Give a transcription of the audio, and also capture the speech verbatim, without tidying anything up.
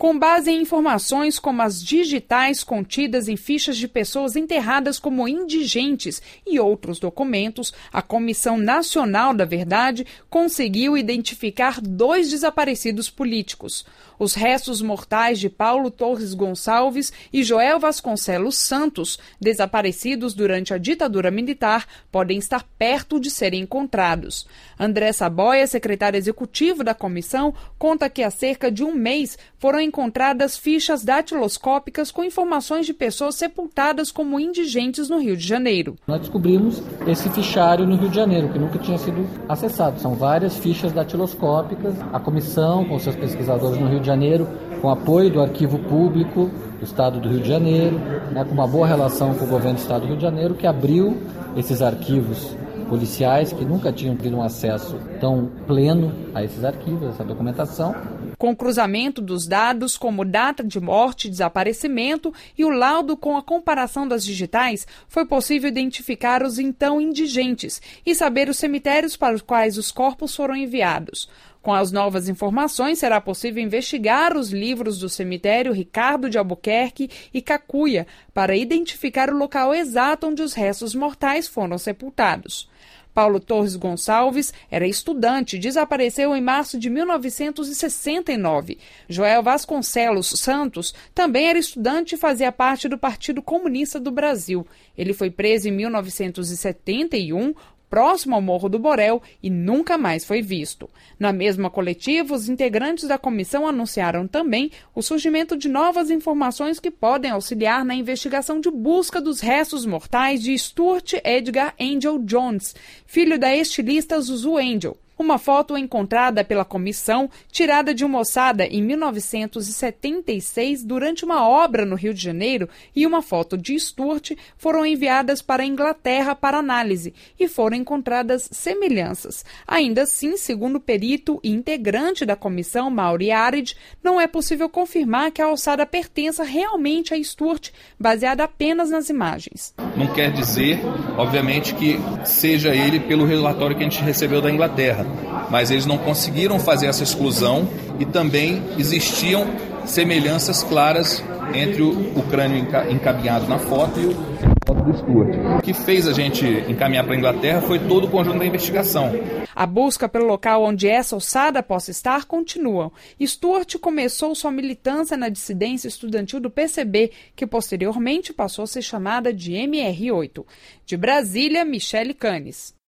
Com base em informações como as digitais contidas em fichas de pessoas enterradas como indigentes e outros documentos, a Comissão Nacional da Verdade conseguiu identificar dois desaparecidos políticos. Os restos mortais de Paulo Torres Gonçalves e Joel Vasconcelos Santos, desaparecidos durante a ditadura militar, podem estar perto de serem encontrados. André Saboia, secretário executivo da comissão, conta que há cerca de um mês foram encontradas fichas datiloscópicas com informações de pessoas sepultadas como indigentes no Rio de Janeiro. Nós descobrimos esse fichário no Rio de Janeiro, que nunca tinha sido acessado. São várias fichas datiloscópicas. A comissão, com seus pesquisadores no Rio de Janeiro, com apoio do Arquivo Público do Estado do Rio de Janeiro, né, com uma boa relação com o governo do Estado do Rio de Janeiro, que abriu esses arquivos policiais que nunca tinham tido um acesso tão pleno a esses arquivos, essa documentação. Com o cruzamento dos dados, como data de morte e desaparecimento, e o laudo com a comparação das digitais, foi possível identificar os então indigentes e saber os cemitérios para os quais os corpos foram enviados. Com as novas informações, será possível investigar os livros do cemitério Ricardo de Albuquerque e Cacuia para identificar o local exato onde os restos mortais foram sepultados. Paulo Torres Gonçalves era estudante e desapareceu em março de mil novecentos e sessenta e nove. Joel Vasconcelos Santos também era estudante e fazia parte do Partido Comunista do Brasil. Ele foi preso em mil novecentos e setenta e um, próximo ao Morro do Borel, e nunca mais foi visto. Na mesma coletiva, os integrantes da comissão anunciaram também o surgimento de novas informações que podem auxiliar na investigação de busca dos restos mortais de Stuart Edgar Angel Jones, filho da estilista Zuzu Angel. Uma foto encontrada pela comissão, tirada de uma ossada em mil novecentos e setenta e seis durante uma obra no Rio de Janeiro, e uma foto de Stuart foram enviadas para a Inglaterra para análise e foram encontradas semelhanças. Ainda assim, segundo o perito e integrante da comissão, Mauri Arid, não é possível confirmar que a ossada pertença realmente a Stuart, baseada apenas nas imagens. Não quer dizer, obviamente, que seja ele pelo relatório que a gente recebeu da Inglaterra, mas eles não conseguiram fazer essa exclusão e também existiam semelhanças claras entre o, o crânio encaminhado na foto e o foto do Stuart. O que fez a gente encaminhar para a Inglaterra foi todo o conjunto da investigação. A busca pelo local onde essa ossada possa estar continua. Stuart começou sua militância na dissidência estudantil do P C B, que posteriormente passou a ser chamada de M R oito. De Brasília, Michele Canes.